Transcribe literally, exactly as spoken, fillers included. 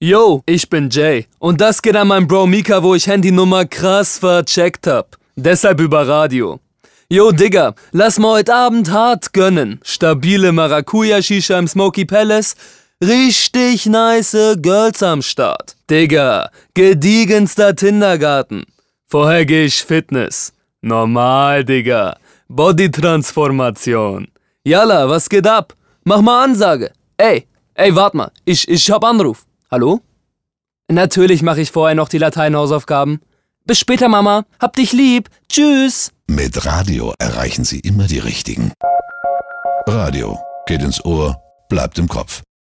Yo, ich bin Jay. Und das geht an meinen Bro Mika, wo ich Handynummer krass vercheckt hab. Deshalb über Radio. Yo, Digga, lass mal heute Abend hart gönnen. Stabile Maracuja-Shisha im Smoky Palace. Richtig nice Girls am Start. Digga, gediegenster Kindergarten. Vorher geh ich Fitness. Normal, Digga. Bodytransformation. Yalla, was geht ab? Mach mal Ansage. Ey, ey, wart mal. Ich, ich hab Anruf. Hallo? Natürlich mache ich vorher noch die Lateinhausaufgaben. Bis später, Mama. Hab dich lieb. Tschüss. Mit Radio erreichen Sie immer die Richtigen. Radio geht ins Ohr, bleibt im Kopf.